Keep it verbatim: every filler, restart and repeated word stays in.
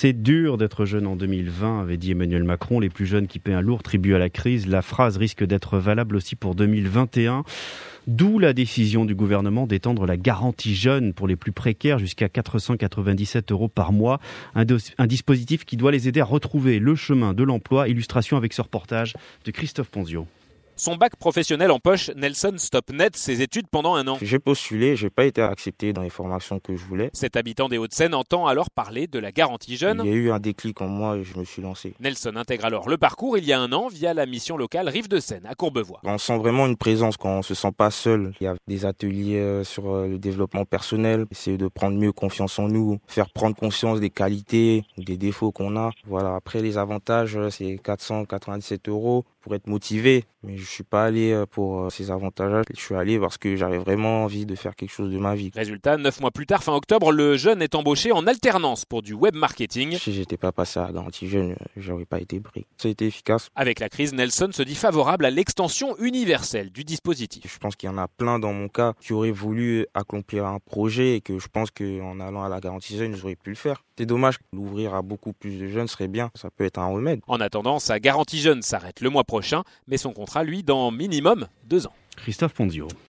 C'est dur d'être jeune en deux mille vingt, avait dit Emmanuel Macron. Les plus jeunes qui paient un lourd tribut à la crise. La phrase risque d'être valable aussi pour deux mille vingt et un. D'où la décision du gouvernement d'étendre la garantie jeune pour les plus précaires jusqu'à quatre cent quatre-vingt-dix-sept euros par mois. Un, dos- un dispositif qui doit les aider à retrouver le chemin de l'emploi. Illustration avec ce reportage de Christophe Ponzio. Son bac professionnel en poche, Nelson stoppe net ses études pendant un an. J'ai postulé, j'ai pas été accepté dans les formations que je voulais. Cet habitant des Hauts-de-Seine entend alors parler de la garantie jeune. Il y a eu un déclic en moi et je me suis lancé. Nelson intègre alors le parcours il y a un an via la mission locale Rive de Seine à Courbevoie. On sent vraiment une présence quand on se sent pas seul. Il y a des ateliers sur le développement personnel, essayer de prendre mieux confiance en nous, faire prendre conscience des qualités, des défauts qu'on a. Voilà. Après les avantages, c'est quatre cent quatre-vingt-dix-sept euros pour être motivé. Mais je suis pas allé pour ces avantages-là. Je suis allé parce que j'avais vraiment envie de faire quelque chose de ma vie. Résultat, neuf mois plus tard, fin octobre, le jeune est embauché en alternance pour du web marketing. Si j'étais pas passé à la garantie jeune, j'aurais pas été pris. Ça a été efficace. Avec la crise, Nelson se dit favorable à l'extension universelle du dispositif. Je pense qu'il y en a plein dans mon cas qui auraient voulu accomplir un projet et que je pense qu'en allant à la garantie jeune, j'aurais pu le faire. C'est dommage. L'ouvrir à beaucoup plus de jeunes serait bien. Ça peut être un remède. En attendant, sa garantie jeune s'arrête le mois prochain, mais son contrat, lui, dans minimum deux ans. Christophe Ponzio.